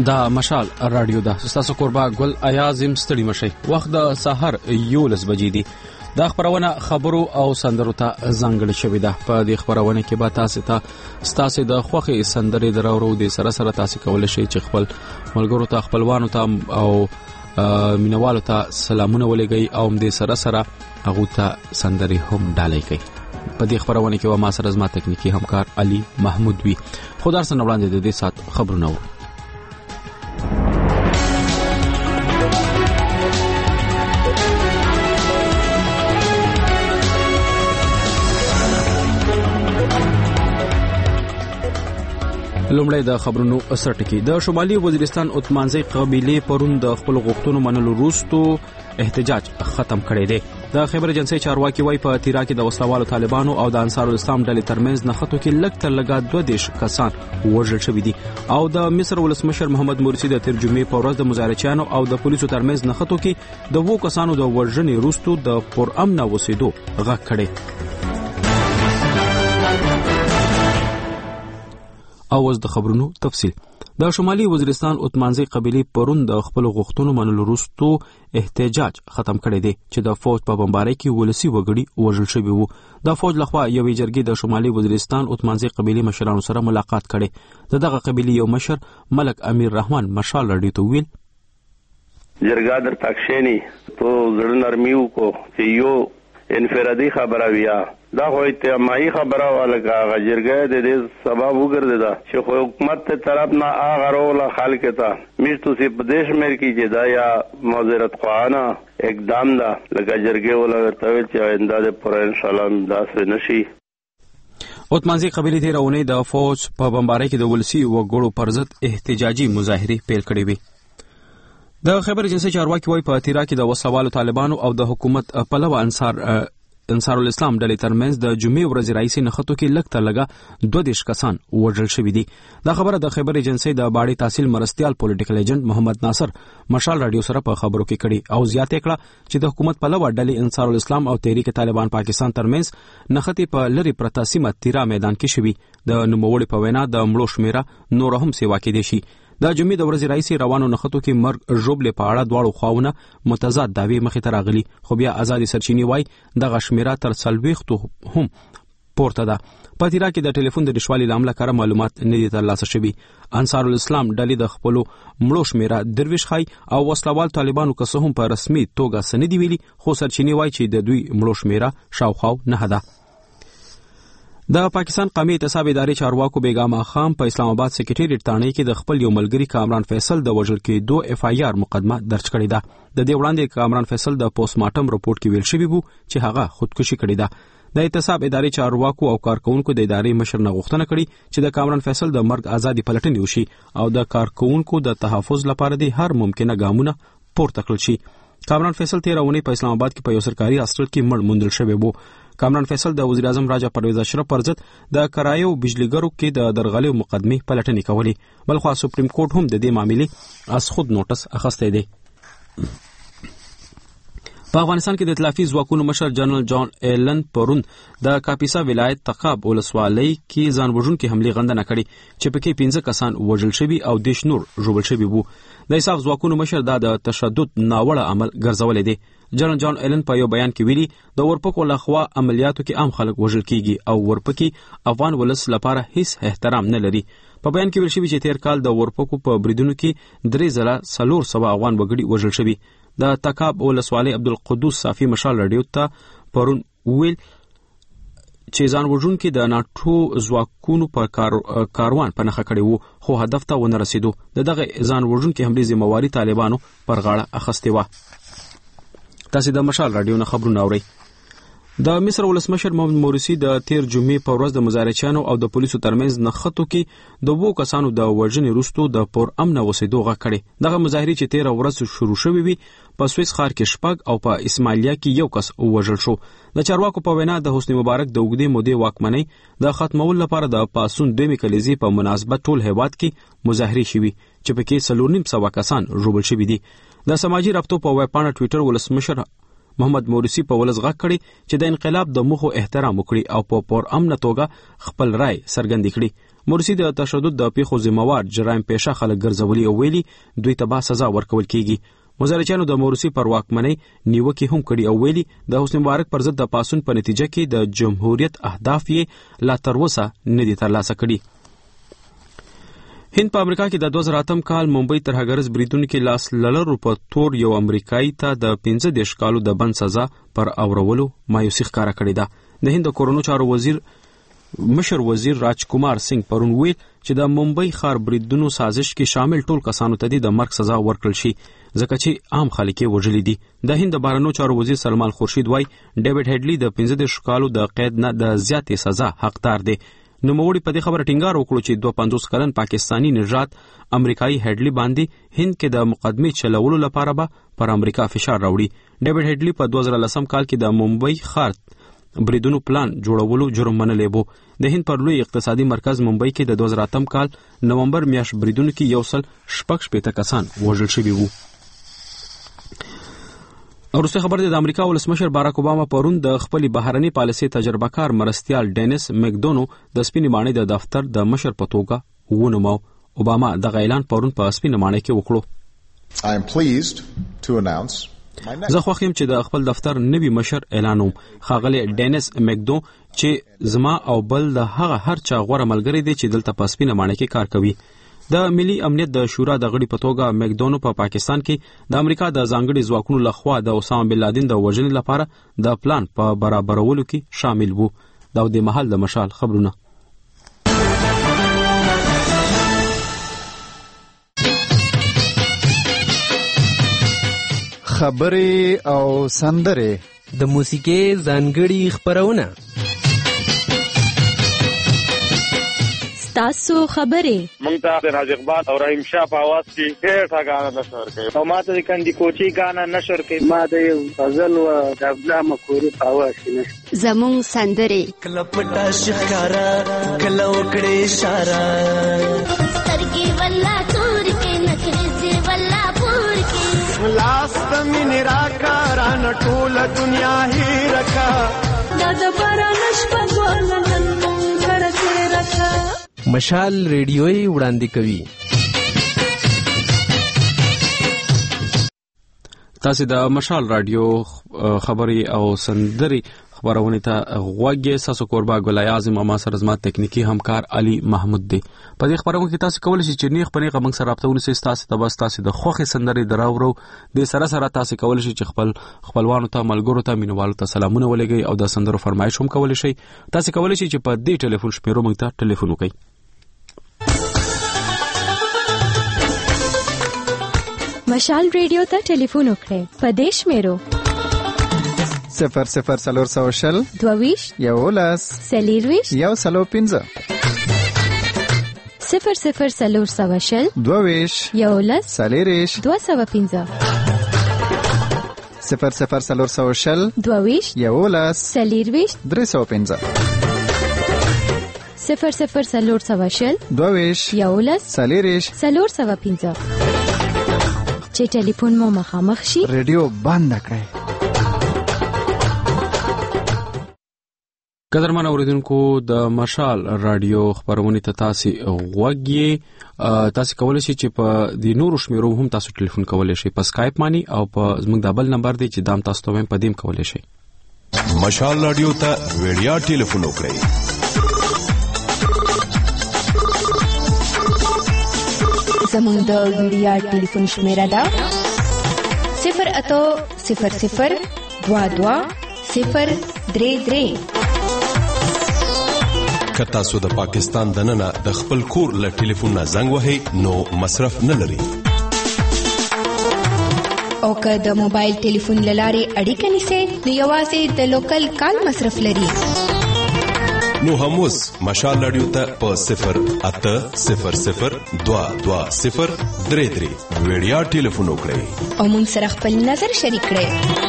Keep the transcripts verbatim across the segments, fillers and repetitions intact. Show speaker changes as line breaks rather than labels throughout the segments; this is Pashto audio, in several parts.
دا مشال رادیو ده. تاسو قربا ګل ایازم ستړي مشي. وخت د سحر یولس بجې دي. دا خبرونه خبرو او سندرو ته ځانګړې شوې ده. په دې خبرونه کې به تاسو ته ستاسو د خوخي سندرې درورو د سره سره تاسو کولای شئ چې خپل ملګرو ته خپلوانو ته او مینوالو ته سلامونه ولېږئ او د سره سره هغه ته سندرې هم ډالۍ کړئ. په دې خبرونه کې و ما سره زما تکنیکی همکار علي محمود وی. خدای سره وړاندې د دې سات خبرونه و. لومړی د خبرونو سرټکی. د شمالي وزیرستان اتمانځي قبيله پرون د خپل غوښتنو منلو وروسته احتجاج ختم کړی دی. د خبر ایجنسی چارواکي وایي په تیرا کې د وسلوالو طالبانو او د انصار الاسلام ډلې ترمنځ نښتو کې لږ تر لږه دوه دیش کسان وژل شوي دي او د مصر ولسمشر محمد مرسي د ترجمې په ورځ د مظاهرچیانو او د پولیسو ترمنځ نښتو کې د وو کسانو د وژنې وروسته د پرامن اوسېدو غږ کړی. اوس د خبرونو تفصیل. د شمالي وزیرستان اتمانځي قبيله پرون د خپل غوښتنو منلو وروسته احتجاج ختم کړی دی چې د فوج په بمبارۍ کې ولسی وګړي وژل شوي وو. د فوج لخوا یوې جرګې د شمالي وزیرستان اتمانځي قبيله مشرانو سره ملاقات کړي. د دغه قبيله یو مشر ملک امیر رحمان مشال رډي ته ویل
جرګه در تاکشینی تو زړه نرمیو کو چې یو انفرادي خبره ویا دا خو اتماعي خبره ولګه غجرګه د دې سبب وګرځیدا چې حکومت ته طرف نه هغه رول خلک ته مشتو سي پدیش مې کی چې دا یا معذرت خوانه اقدام دا لګجرګه ولګته چې اندازه پر ان شاء الله داسې نشي.
اتمانځي قبيله تیر اونۍ د فوج په بمبارۍ کې د ولسی وګړو پر ضد احتجاجي مظاهره پیل کړې وي. د خبر ایجنسی چارواکي وایي په تیرا کې د وسلوالو طالبانو او د حکومت پلوه انصار انصار الاسلام ډلې ترمنځ د جمعې ورځې راځي نښتو کې لږ تر لږه دوه دیش کسان وژل شوي دي. دا خبره د خبر ایجنسی د باړې تحصیل مرستيال پولیټیکل ایجنټ محمد ناصر مشال رادیو سره په خبرو کې کړي او زیاته کړه چې د حکومت پلوه ډلې انصار الاسلام او تحریک طالبان پاکستان ترمنځ نښتې په لری پرتا سیمه تیرا میدان کې شوي. د نوموړي په وینا د مړو شمیره نور هم سیوا کې دي شي. د جمعې د ورځې راځي روانو نښتو کې مرګ ژوبل په اړه دواړو خواونه متضاد داوی مخې ته راغلي خو بیا ازادي سرچینی وای د غشمیره تر څلويختو هم پورته ده. په تیرا کې د ټلیفون د نشوالي لامل کار معلومات نه دي ترلاسه شوي. انصار الاسلام ډلې د خپل مړو شمیره درویش خای او وسلوال طالبانو که هم په رسمي توګه سندې ویلي خو سرچینی وای چې د دوی مړو شمیره شاوخوا نه ده. د پاکستان قومي اعتصاب ادارې چارواکو بیگم خان په اسلام آباد سکریټریټ تانه کې د خپل یو ملګری کامران فیصل د وژل کېدو اف آی آر مقدمه درج کړې ده. د دې وړاندې کامران فیصل د پوسټ مارټم رپورټ کې ویل شوی وو چې هغه خودکشي کړې ده. د اعتصاب ادارې چارواکو او کارکونکو د ادارې مشر نه غوښتنه کړې چې د کامران فیصل د مرګ ازادي پلټنې وشي او د کارکونکو د تحفظ لپاره د هر ممکنه ګامونه پورته کړل شي. کامران فیصل تیر اونۍ په اسلام آباد کې په یو سرکاري هاسټل کې مړ موندل شوی وو. کامران فیصل د وزیر اعظم راجا پرویز اشرف پر ضد د کرایو بجلیګرو کې د درغلې مقدمه پلټنې کولې. بلخو سپریم کورټ هم د دې معاملې اس خود نوټس اخیستی دی. په افغانستان کې د ائتلافي ځواکونو مشر جنرال جان ایلن پرون د کاپیسا ولایت تقاب ولسوالۍ کې ځانوژونکي حمله غندنه کړې چې پکې پنځه کسان وژل شوي او دیش نور ژوبل شوي وو. د اساف ځواکونو مشر دا د تشدد ناوړه عمل ګرځولې دی. جنرال جان ایلن په یو بیان کې ویلي د ورپکو لخوا عملیاتو کې عام خلک وژل کیږي او ورپکي افغان ولس لپاره هیڅ احترام نه لري. په بیان کې ویل شوی چې تیر کال د ورپکو په بریدونو کې درې ځله څلور سوه افغان وګړي وژل شوي. د تقاب ولسوالۍ عبدالقدوس صافي مشال رادیو ته پرون ویل چې ځانوژونکي د ناټو ځواکونو په کار کاروان په نخښه کړی وو خو هدف ته ونه رسیدو. د دغه ځانوژونکي حملې ذمہواري طالبانو پر غاړه اخیستې وه. تاسو د مشال رادیو نه خبرونه اورئ. د مصر ولسمشر محمد مرسي د تیر جمعې په ورځ د مظاهرچیانو او د پولیسو ترمنځ نښتو کې د وو کسانو د وژنې وروسته د پر امن اوسېدو غږ کړی. دغه مظاهرې چې تیر ورځ شروع شوې وي په سویس ښار کې شپږ او په اسماعیلیه کې یو کس وژل شو. د چارواکو په وینا د حسنی مبارک د اوږدې مودې واکمنۍ د ختمولو لپاره د پاسون دویمې کلیزې په مناسبت ټول هیواد کې مظاهرې شوي چې پکې څلور نیم سوه کسان ژوبل شوي دي. د سماجي رابطو په ویبپاڼه ټویټر ولسمشر محمد مرسي په ولس غږ کړي چې د انقلاب د موخو احترام وکړي او په پر امن توګه خپل رائے څرګند کړي. مرسي د تشدد د پیښو ذمہوار جرایم پیشه خلک ګرځولي او ویلي دوی ته به سزا ورکول کیږي. مظاهرچیانو د مرسي پر واکمنۍ نیوکې هم کړي او ویلي د حسنی مبارک پر ضد د پاسون په نتیجه کې د جمهوریت اهداف یې لا تر اوسه نه دي ترلاسه کړي. هند په امریکا کې د دوه زره اتم کال ممبئی ترهګرز بریدونکو لاس لرلو په تور یو امریکایي ته د پنځه دېرش کالو د بند سزا پر اورولو مایوسي ښکاره کړې ده. د هند د کورونو چارو وزیر مشر وزیر راج کومار سنگ پرون ویل چې د ممبئی ښار بریدونو سازش کې شامل ټول کسانو ته د مرګ سزا ورکړل شي ځکه چې عام خلک یې وژلي دي. د هند د بهرنیو چارو وزیر سلمان خورشید وایي ډیوډ هډلی د پنځه دېرش کالو د قید نه د زیاتې سزا حقدار دی. نوموړي په دې خبره ټینګار وکړو چې دوه پنځوس کلن پاکستانی نژاد امریکایي هډلی باندې هند کې د مقدمې چلولو لپاره به پر امریکا فشار راوړي. ډیوډ هډلی په دوه زره لسم کال کې د ممبئی ښار بریدونو پلان جوړولو جرم منلی وو. د هند پر لوی اقتصادي مرکز ممبئی کې د دوه زره اتم کال نومبر میاشت بریدونو کې یو سل شپږ شپېته کسان وژل شوي وو. وروسته خبر دی د امریکا ولسمشر باراک اوباما پرون د خپل بهرنی پالیسي تجربه کار مرستیال ډینیس مکدونو د سپینې ماڼۍ د دفتر د مشر په توګه ونوماو. اوباما دغه اعلان پرون په سپینې ماڼۍ کې وکړو.
I am pleased to announce
زه خوښ یم چې د خپل دفتر نوی مشر اعلانوم ښاغلی ډینیس مکدو چې زما او بل د هغه هر چا غوره ملګری دی چې دلته په سپینه ماڼۍ کې کار کوي. د ملي امنیت د شورا د غړي په توګه مکدونو په پا پاکستان کې د امریکا د ځانګړي ځواکونو لخوا د اسامه بن لادن د وژنې لپاره د پلان په برابرولو کې شامل وو. دا د محل د مشال خبرونه.
خبرې او سندرې
د موسیقي ځانګړي خبرونه
تاسو خبرې
مونږ ته د راج اقبال او رحیم شاه په आवाज کې ډېر غاڼه نشر کوي او ماته د کندي کوچي غاڼه نشر کوي. ما د یو غزل او د ابلا مکوري په आवाज کې
زموږ سندرې
کله پټا شکارا کله وکړې اشاره سترګې ولا تور کې نخرې ولا پور کې
لاس مين راکا ران ټول دنیا هی رکا
دا د باران شپه ګولن مونږ کرته رکا.
مشال ریډیوي وړاندې کوي.
تاسو د مشال رادیو خبري او سندري خبرونه ته غوږی ساسو قربا ګلای اعظم اما سره زما تکنیکی همکار علي محمود دی. په دې خبرونه کې تاسو کولای شئ چې نیغ پنیغه موږ سره رابطه ونیسئ. تاسو ته بس تاسو د خوخي سندري دراورو د سره سره تاسو کولای شئ چې خپل خپلوانو ته ملګرو ته مینوالو ته سلامونه ولګي او د سندرو فرمایش هم کولای شئ. تاسو کولای شئ چې په دې ټلیفون شمیرو موږ ته ټلیفون وکړئ.
مشال ریډیو ته ټلیفون وکړئ په دې شمیرو
صفر صفر سلور سو شل
دوویش
یولس
سلیرویش
یو سلو پنځه
صفر صفر سلور سو شل
دوویش
یولس
سلیریش
دو سو پنځه
صفر صفر سلور سو شل
دوویش
یولس
سلیرویش
درې سو پنځه
صفر صفر سلور سو شل
دوویش
یولس
سلیریش
سلور سو پنځه چې ټلیفون مو مخامخ شي
ریډیو بند کړئ.
قدرمن اوریدونکو د مشال رادیو خبرونه ته تاسو غوږی تاسو کولای شئ چې په د نورو شمیرو هم تاسو ټلیفون کولای شئ په اسکایپ مانی او په زموږ د بل نمبر دی چې دام تاسو ته په دیم کولای شئ.
مشال رادیو ته ویډیا ټلیفون وکړئ.
زموږ د ویډیا ټلیفون شمیره ده صفر اتو صفر صفر دوا دوا صفر درې درې.
که تاسو د پاکستان دننه د خپل کور له ټلیفون نه زنګ وهئ نو مصرف نه لري.
او که د موبایل ټلیفون له لارې اړیکه نیسئ نو یوازې د لوکل کال مصرف لري.
نو هم اوس مشال رادیو ته په صفر اته صفر صفر دوا دوا صفر درې درې ویډیا ټلیفون وکړئ
او موږ سره خپل نظر شریک کړئ.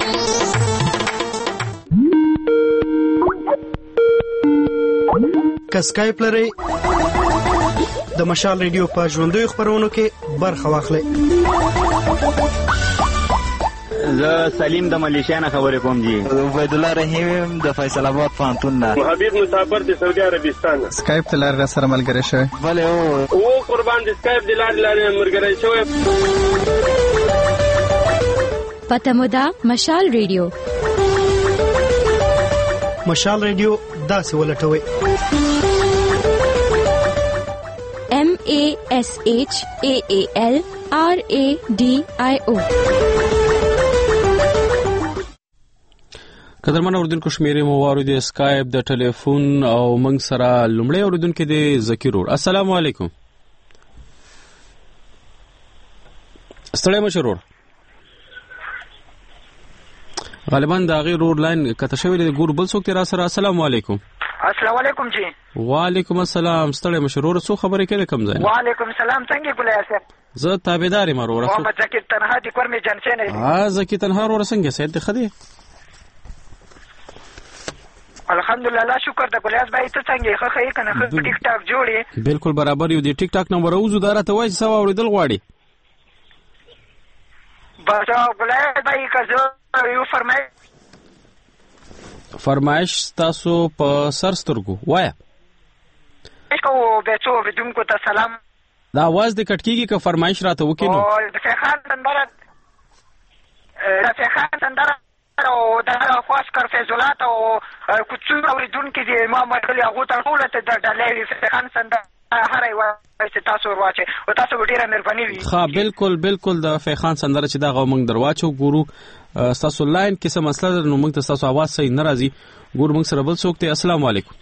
که سکایپ لرئ د مشال رادیو په ژوندیو خبرونو کې برخه واخلئ.
زه سلیم د ملیشیا نه خبرې کوم جی.
عبید الله رحیم د فیصل آباد پوهنتون نه.
حبیب مسافر د سعودي عربستان.
سکایپ ته لاره سره ملګری شوی.
بله او او قربان د سکایپ د لارې لارې ملګری شوی.
پته مو ده مشال ریډیو.
مشال ریډیو داسې ولټوي.
M A S H A A L R A D I O.
قدرمن اوردونکو شمیرې مو واردې اسکایپ د ټلیفون او موږ سره لومړی اوردونکو دی ذکر ور. السلام علیکم. ستړی مشرور غالبا د غیر اور لاین کته شوی دی ګور بل څوک تر سره. السلام علیکم.
السلام علیکم جی.
وعلیکم السلام. ستړی مشرور څو خبرې کړې کم ځای.
وعلیکم السلام. څنګه ګلای صاحب؟
زه تابعدار یم ورور.
محمد ذکر تنها د کور می جنسه نه.
ها ذکر تنها ورور څنګه سید دی خدي؟
الحمدلله لا شکر د ګلای صاحب ته څنګه ښه ښه کنه ښه ټیک ټاک جوړي.
بالکل برابر یو دی ټیک ټاک نمبر اوزو دارته وای چې سوا اوریدل غواړي.
بچا ګلای صاحب کزو یو فرمای
فرمایش تاسو په سرسترګو وایا.
کو به څو بدونکو ته سلام.
دا आवाज د کټکیږي که فرمایش راته وکینو.
او د فخان سندره د فخان سندره او د خاص کر فیضلات او کوڅو اوریدونکو دي محمد علي هغه ته ټول ته د ډلې فخان سندره هر یو چې تاسو ورواچي او تاسو ډیره مهرباني وي.
ها بالکل بالکل د فخان سندره چې دا غو موږ درواچو ګورو تاسو لاین کې څه مسله نو موږ تاسو आवाज صحیح ناراضي ګور موږ سره بل څوک ته. السلام علیکم.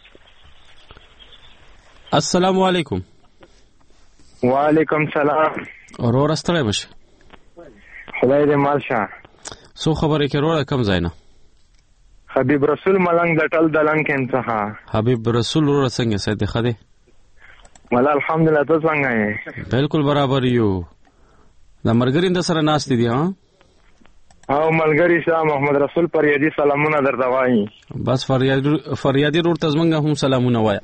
السلام علیکم.
وعلیکم سلام.
اورور استړی مشه.
خدای دې مال شه.
سو خبرې کې وروړه کم ځاینا.
حبیب رسول ملنګ د ټل دلن کې انتها.
حبیب رسول وروړه څنګه سید خدای؟
مل الحمدلله ته څنګه یې؟
بالکل برابر یو. د مرګرین د سره ناست دي ها؟
او ملګری شاه محمد رسول پریادي سلامونه درته وایي.
بس فریاد فریادي ورته زمونږ هم سلامونه وایي.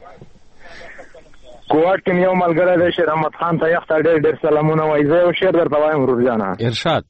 کوټ کې یو ملګری دی شیر احمد خان ته یخت ډېر ډېر سلامونه وایي. زه یو شعر درته وایم ورور جانا.
ارشاد.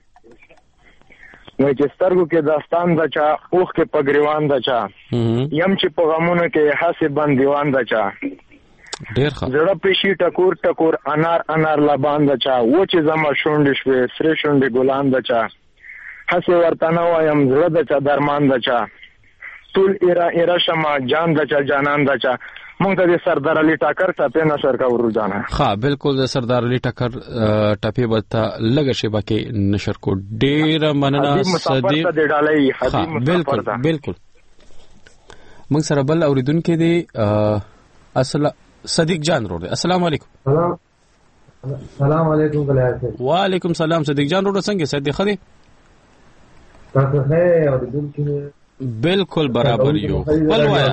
نو چې سترګو کې داستان د چا اوخ کې پګریوان د چا یم چې په غمونو کې حسب بندیوان د چا
ډېر ښه
زړه پېشي ټکور ټکور انار انار لبان د چا و چې زما شونډې شوې سرې شونډې ګلان د چا هسې ورته نه وایم زړه د چا درمان د چا ټول ایرا ایرا شمه جان د چا جانان د چا. مونږ ته د سردار علي ټکر ټپې نشر کا ورو جانا.
ها بالکل د سردار علي ټکر ټپې به ته لږه شیبه کې نشر کو. ډېر مننه صدیق. ها بالکل بالکل. مونږ سره بل اوریدونکو دی اصل صدیق جان ورو دی. السلام علیکم.
سلام سلام علیکم ګلای صاحب.
وعلیکم سلام صدیق جان ورو څنګه صدیق خدي؟
تاسو ښه اوریدونکو؟
بالکل برابر یو. بل وایا.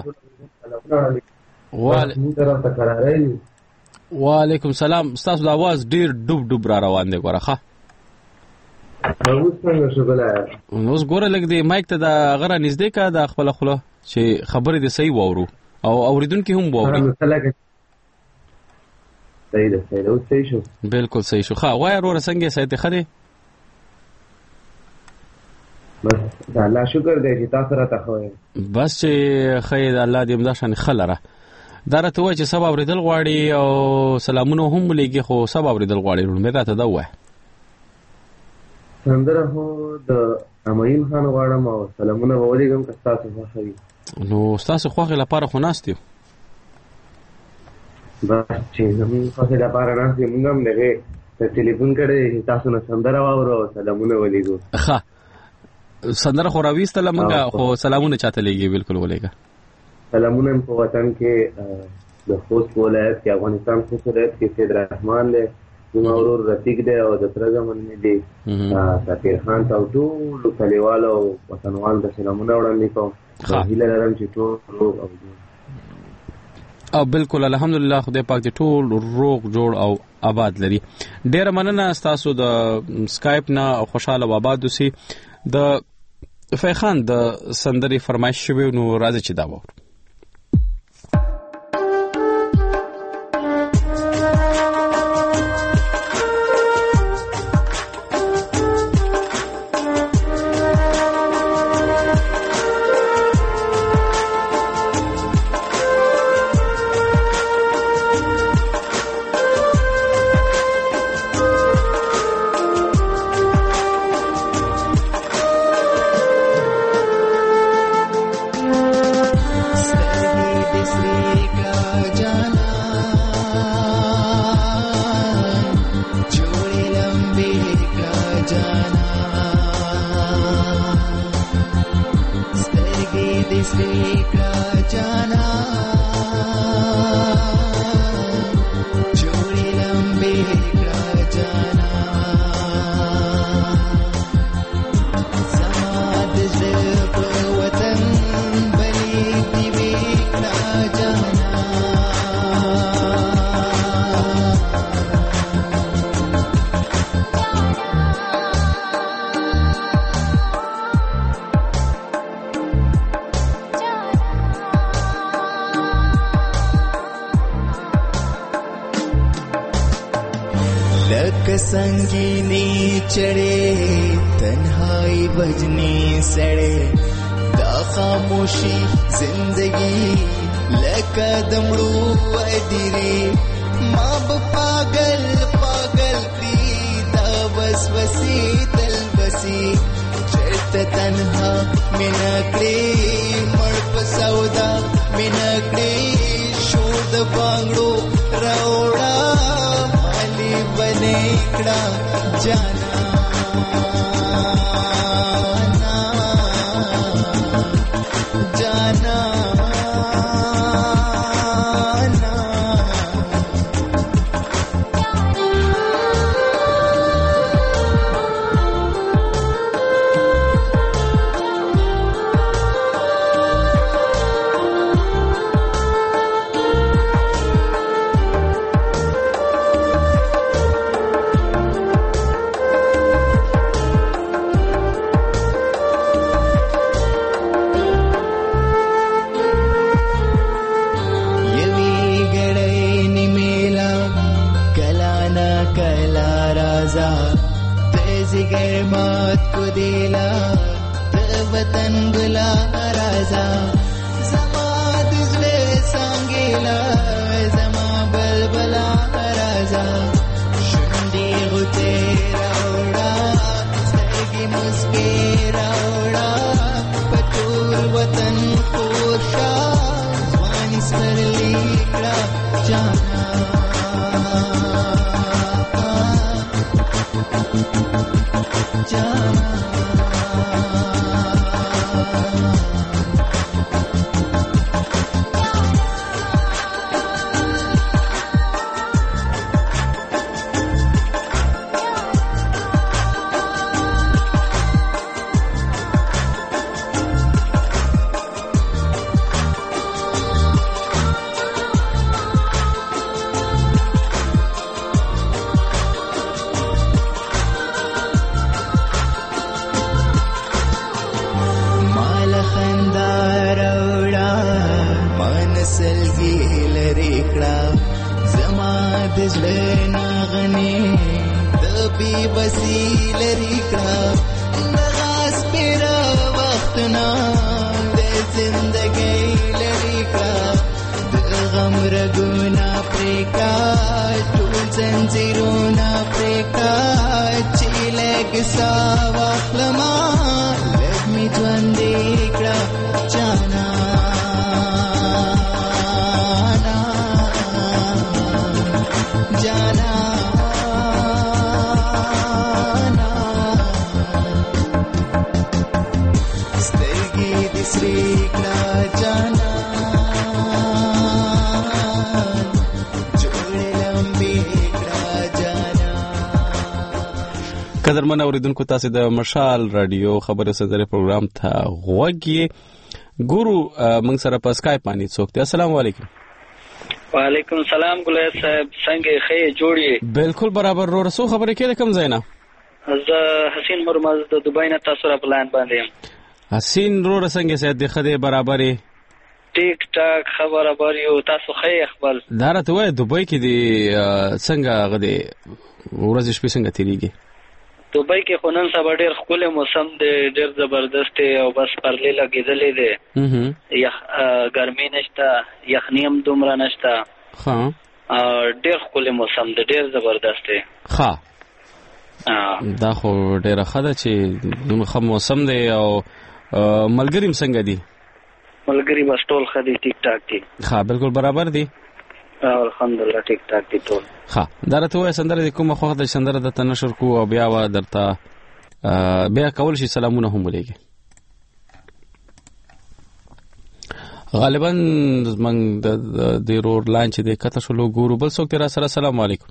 وعلیکم سلام. تاسو د आवाज ډیر ډوب ډوب را روان دی ګوره ښه.
اوس څنګه شو ګلای؟
اوس ګوره لګ دی مایک ته د غره نږدې کا د خپل خله چې خبرې دې صحیح وورو او اوریدونکو هم ووري.
صحیح ده صحیح ده اوس صحیح شو.
بالکل صحیح شو. ښه وای ورور څنګه سایت خدي؟
بس الله شکر دې چې تاسو راته خوئ.
بس چې خیر الله دې امدا شان خلره دا راته وای چې سبا اوریدل غواړي او سلامونه هم لګي خو سبا اوریدل غواړي نو مې راته دا وای.
سندره هو د امین خان غواړم او سلامونه ولیکم که تاسو خوښوي.
نو تاسو خوښه لپاره خو ناستیو.
بس چې زموږ خوښه لپاره ناستیو موږ هم دغه ټلیفون کړی تاسو نه سندره واورو سلامونه ولیکو.
ښه سندره خو راويستله منګه خو سلامونه چاته لګي. بالکل ولېګا
سلامونه په وطن کې د خوست ولایت کې افغانستان خوست ولایت کې سید رحمان له نورور رفیق دی او د ترګمن دی سفیر خان او ټول کلیوالو او وطنوال د سلامونه وړاندې کوم. هیله لرم چې ټول روغ او جوړ
او بالکل الحمدلله خدای پاک دې ټول روغ جوړ او آباد لري. ډیر مننه تاسو د سکایپ نه خوشاله و آباد اوسئ. د فیخان د سندري فرمایش شوی نو راځي چې دا وور.
سترګې دې سرې کړه جانا جوړې لمبې کړه جانا زما د زړه په وطن بلې دې وې کړه جانا संगीनी चढ़े तन्हाई बजनी सड़े दा खामोशी जिंदगी लका दमड़ू अदीरे माँ पागल पागल दी दा बस बसी दल बसी चढ़त तन्हा मिनकड़े मड़प सौदा मिनकड़े शोद बांगड़ो रौड़ा बने कड़ा जाना जाना
قدرمن اوریدونکو تاسو د مشال رادیو خبرو سندره پروګرام ته غوږی ګورو موږ سره په اسکایپ باندې څوک دی. السلام علیکم.
وعلیکم السلام ګلای صاحب څنګه خې جوړی؟ بالکل برابر رو رسو خبرې کې کوم ځای نه؟ زه حسین مرمز د دوبۍ نه تاسو را پلان باندې یم. حسین رو څنګه سید د خدای برابرې ټیک ټاک خبره بار یو تاسو خې خپل دارته وای دوبۍ کې دی څنګه غدي ورځ شپې څنګه تیریږي؟ دوبۍ کې خو نن سبا ډېر ښکلی موسم دی، ډېر زبردست دی او بس پرلې لګېدلې دی، یخ ګرمي نشته، یخني هم دومره نشته، ډېر ښکلی موسم دی، ډېر زبردست دی. ښه دا خو ډېره ښه ده چې دومره ښه موسم دی. او ملګري هم څنګه دي؟ ملګري بس ټول ښه دي، ټیک ټاک دي. ښه بالکل برابر دي. الحمدلله ټیک ټاک دي ټول. ښه دا راته وایه سندره د کومه خوښه ده چې سندره درته نشر کوو او بیا به درته
بیا کول شي سلامونه هم ولېږي. غالبا زمونږ د رور لاین چې دی کته شولو ګورو بل څوک دی را سره. السلام علیکم.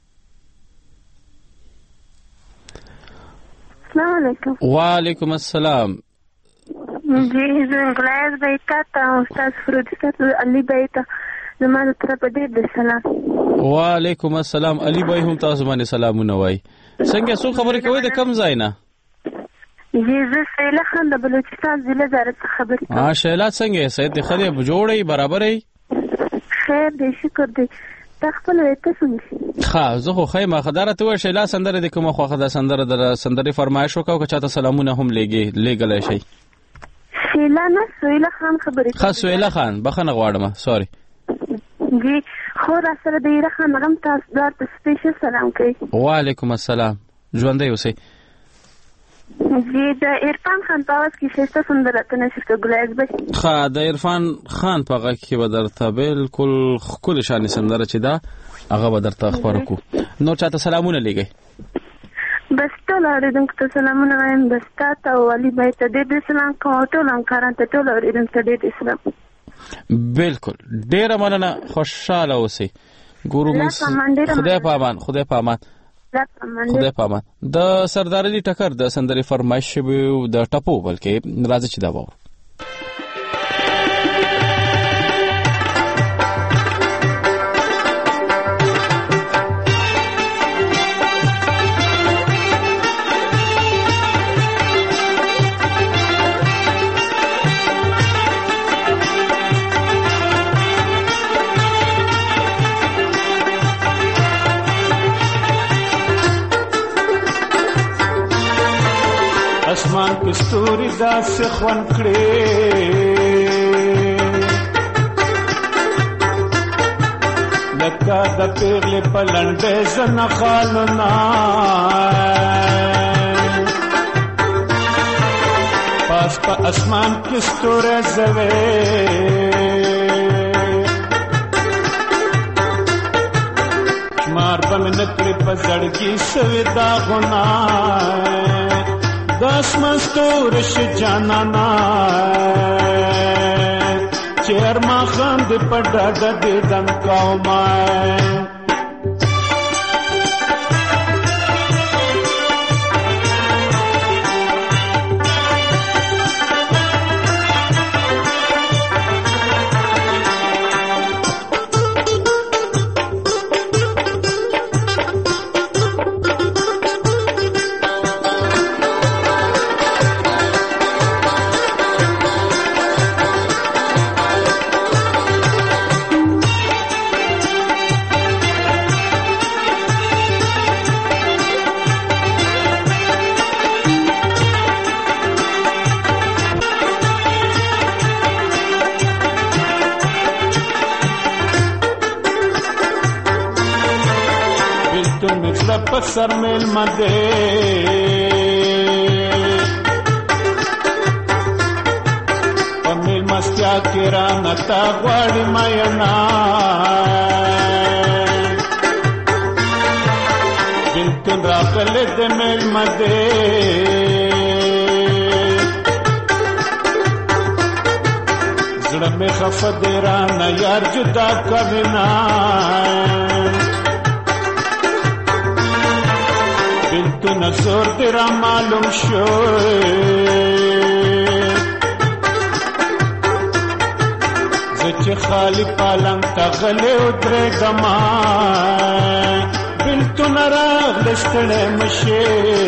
السلام علیکم.
وعلیکم السلام.
جی زه ګلایز بیت ته استاد فروزی ته علي بیت زموږ طرف دې د سلام.
وعلیکم السلام. علي بای هم تاسو باندې سلامونه وای. څنګه څو خبرې کوي د کم ځای نه؟
جی زه سیله خان د بلوچستان ضلع زاره څخه خبرې کوم.
ها شیلا څنګه سید خدای جوړې برابرې؟
خیر دې شکر دې. تخپل وته څنګه؟
ښه زه خو خیمه خداره ته شیلا سندره د کومه خوخه د سندره د سندري فرمایش وکاو که چاته سلامونه هم لګي لګلای شي.
شیلا نه سیله خان خبرې کوم.
ښه سیله خان بخنه غواړم سوري.
جی خو را سره د ایره خان غم تاسو درته سپیشل سلام کوي.
وعلیکم السلام. ژوندې اوسئ.
جی د عرفان خان په اواز کې شیسته سندره ته نشر کې ګلایز به.
ښه د عرفان خان په غږ کې به درته بالکل ښکلې شانې سندره چې ده هغه به درته خپاره کړو. نور چاته سلامونه لېږئ؟
بس ټول اورېدونکو ته سلامونه وایم. بس تا ته او علي بای ته ډېر ډېر سلام کوم او ټول همکارانو ته ټول اورېدونکو ته ډېر ډېر سلام.
بالکل ډېره مننه. خوشحاله اوسئ. ګورو موږ خدای په امان. خدای په امان. خدای په امان. د سردار علي ټکر د سندرې فرمایش شوی د ټپو بلکې راځي چې دا واورو.
اسمان کې ستوري داسې خوند کړي لکه د پیغلې په لنډې زنه خالونه پاس په اسمان کې ستوري زوي شمار به مې نکړي په زړګي سوي داغونه داس مستورش جانانا چیر ما خان دی پڑا دا دی دن کاؤ مائے سر میل مدے میل مستیا کرا نتا غواړي ماینا بلکل راغله د میل مدے زړه مې خفه دی را نه یار جدا کوینا تو نظر تیرا معلوم شو زچ خالی پالنگ تغلی ادرے گما بل تو نراغ لستڑے مشے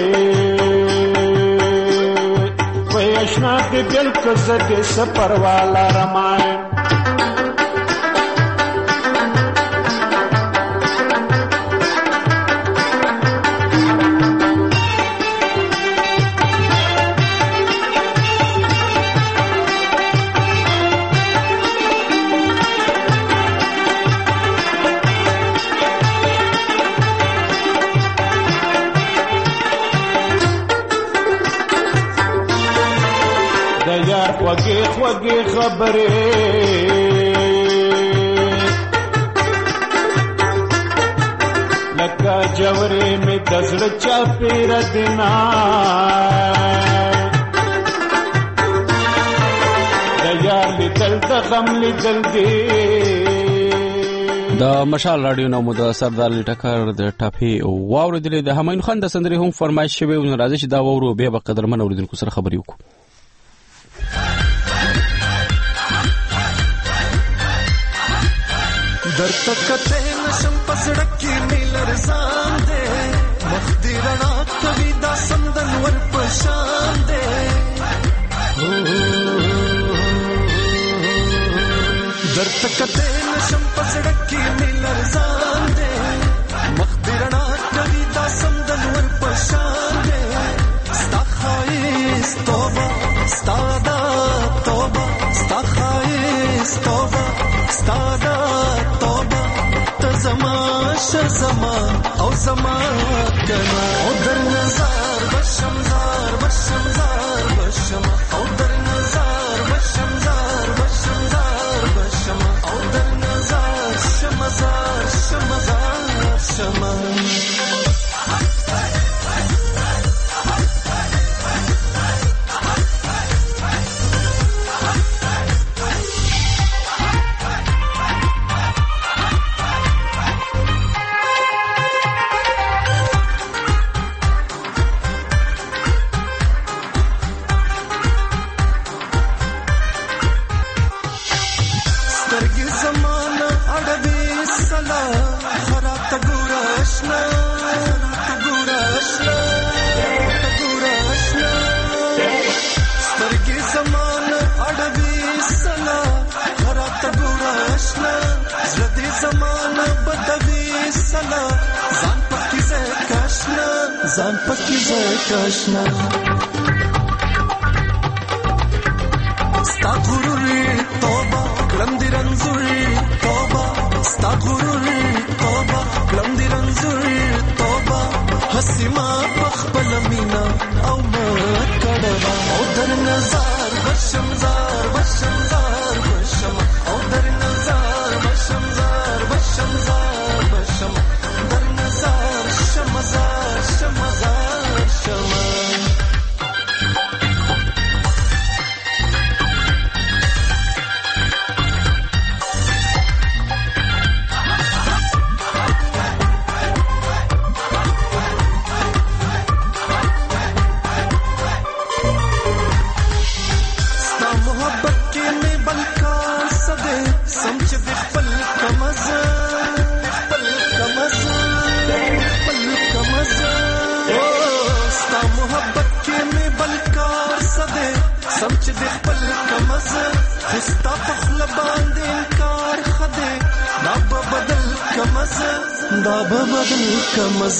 وی اشنا دی بل کزدی سپر والا رمائے خوږې خوږې خبرې لکه جوړې مې د زړه چاپېره دینا د یار لیدل د غم لیدل دی.
د مشال رادیو نو مو د سردار لټکر د ټاپي واوریدلې د همایون خان د سندرې هم فرمایش شوی و. راځي چې دا وورو به په قدرمن اوریدونکو سره خبرې وکړو.
در تکته نشم پسړک کې میلر ځان دې مخدي رڼا کوي دا سندن ور پشان دې در تکته نشم پسړک کې میلر ځان دې مخدي رڼا کوي دا سندن ور پشان دې ستا خایس توبه ستا دا توبه ستا خایس توبه ستا دا زما او زما کنا او در نظر بشم زار بشم زار بشم او در نظر بشم زار بشم زار بشم او در نظر شم زار شم زار شم زان پکی زای کاشنا ستا غروری توبه کلم دی رنزوری توبه ستا غروری توبه کلم دی رنزوری توبه حسی ما پخپل مینا او ما کڑوا او در نظر بشم زار بشم زار بشم او در نظر بشم زار بشم زار بشم در نظر شم زار شم زار شم سمچ دې خپل کمز خستا پخله باندې انکار خده دا به بدل کمز دا به بدل کمز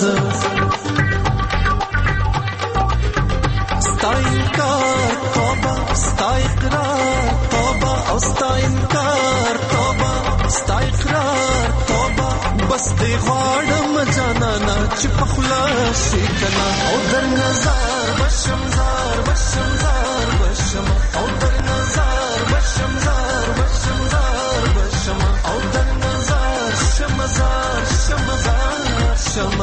ستا انکار توبه ستا اقرار توبه او ستا انکار توبه ستا اقرار توبه بس دې غواړم جانانا چې پخله شي کنا او در نظر بشم زار بشم زار بشم او در نظر بشم زار بشم زار بشم او در نظر شم زار شم زار شم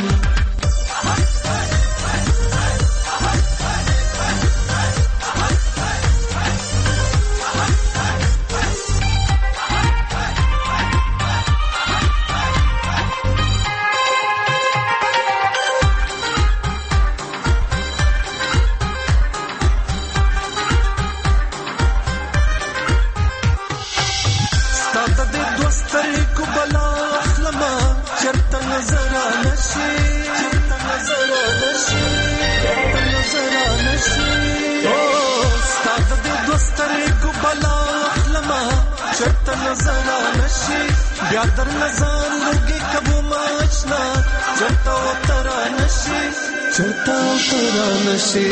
بیا در نظر لگی کبو ماچنا چرتا اترا نشی چرتا اترا نشی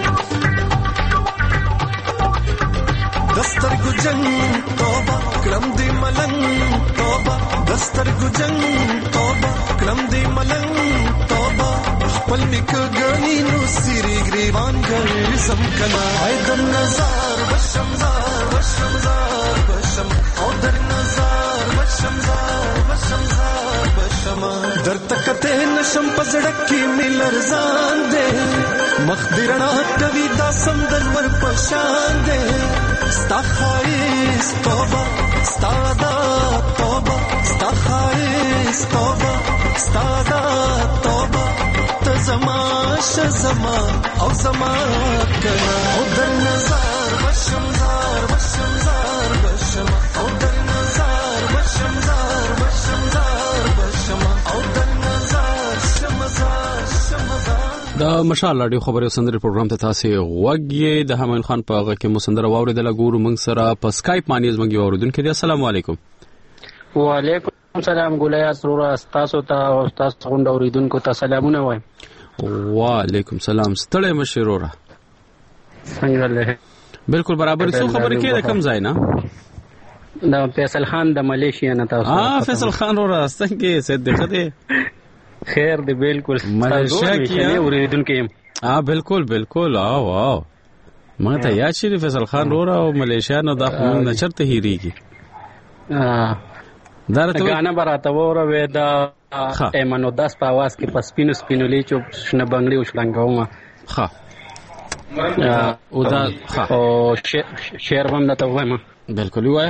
دستر گجنگ توبہ کلم دی ملنگ توبہ دستر گجنگ توبہ کلم دی ملنگ توبہ خپل میک گنی نو سیری گریوان گرزم کنا ای در نظر بشم زار بشم زار بشم او در نظر بشم زار بشم زار بشم بشما در تکته نشم پزړکی ملر ځان دې مخدرنا کوي دا سمندر ور پشان دې ستا خایس توبه ستا دا توبه ستا خایس توبه ستا دا توبه ته زما ش زما او زما کنا او در نظر بشم زار بشم زار بشم او در نظر بشم زار بشم زار بشم او در نظر شم زار شم زار
د مشال رادیو خبري سندري پروګرام ته تاسو وګورئ د همین خان په هغه کې مو سندره واوریدل ګورو موږ سره په سکایپ باندې زموږ اوریدونکو دي. السلام علیکم.
وعلیکم السلام ګولیا سرور تاسو ته او تاسو غونډ اوریدونکو ته سلامونه وایم.
وعلیکم سلام. ستړی مشروره
څنګه له
بالکل برابر څه خبرې کې د کم ځای نه
دا فیصل خان د ملیشیا نه تاسو
ها فیصل خان ورا څنګه څه دغه دی
خیر دی بالکل
ملیشیا کې
اوریدونکو
ها بالکل بالکل او واو ما ته یاد شي فیصل خان ورا او ملیشیا نه د خپل نشرته هریږي
ها
درته
غانا براته وره و دا ایمانو داس په आवाज کې پس پینو سپینو لیچو شنه بنگړي وشلنګوما
ها او دا
او شعر هم نته وایم
بالکل وای